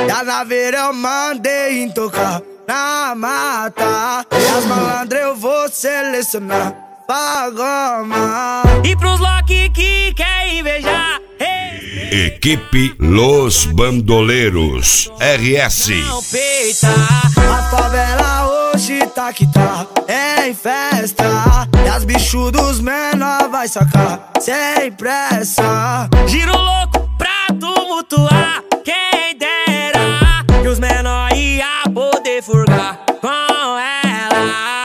E a naveira eu mandei tocar na mata. E as malandras eu vou selecionar pra goma. E pros Loki que quer invejar, Equipe Los Bandoleiros RS. não peita. A favela hoje tá que tá em festa. E as bichos dos menor vai sacar sem pressa. Giro louco pra tumultuar, quem dera que os menor ia poder furgar com ela.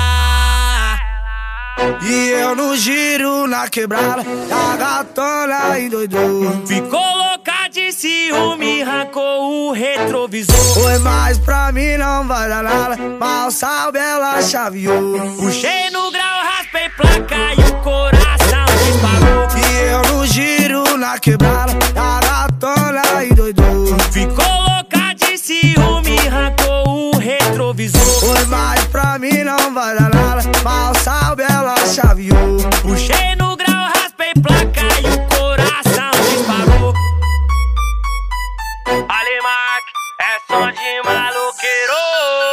E eu no giro na quebrada, a gatona endoidou. Ficou louca de ciúme, arrancou o retrovisor. Foi mais pra mim, não vai dar nada. Mal sabe, ela chaveou. Puxei no grau, raspei placa e o coração disparou. E eu no giro na quebrada, a gatona endoidou. Ficou louca de ciúme, arrancou o retrovisor. Foi mais pra mim, não vai dar nada. Mal sabe, ela chaveou. Puxei no grau, raspei placa e o coração disparou. Alimac, é som de maloqueiro.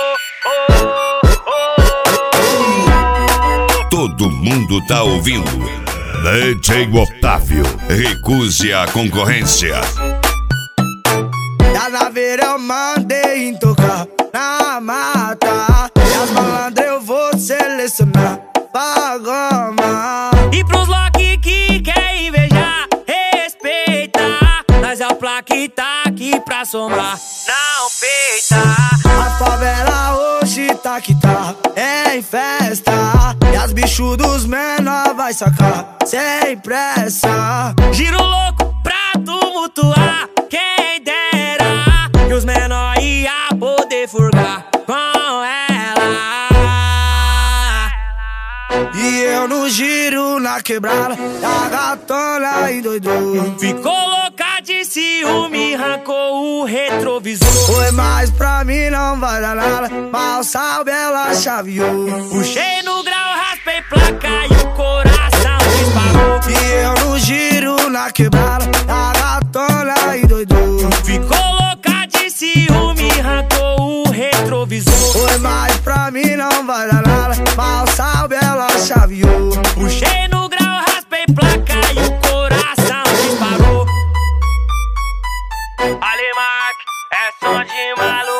Todo mundo tá ouvindo. DJ Otávio, recuse a concorrência. E a naveira eu mandei tocar na mata. E as malandras eu vou selecionar pra goma. E pros Loki que quer invejar, respeita. Nós é o plaque tá aqui pra somar, não peita. A favela hoje tá que tá em festa. E as bichos dos menor vai sacar sem pressa. Giro louco pra tumultuar, quem dera que os menor ia poder furgar com ela. E eu no giro na quebrada, a gatona endoidou. Ficou louca de ciúme, arrancou o retrovisor. Foi mais pra mim, não vai dar nada. Mal sabe, ela chaveou. Puxei no grau, raspei placa e o coração disparou. E eu no giro na quebrada, a gatona endoidou. Ficou louca de ciúme, arrancou o retrovisor. Foi mais pra mim, não vai dar nada. Mal sabe, ela chaveou. Puxei no grau, raspei placa e o coração disparou. Alimac, é som de maluco.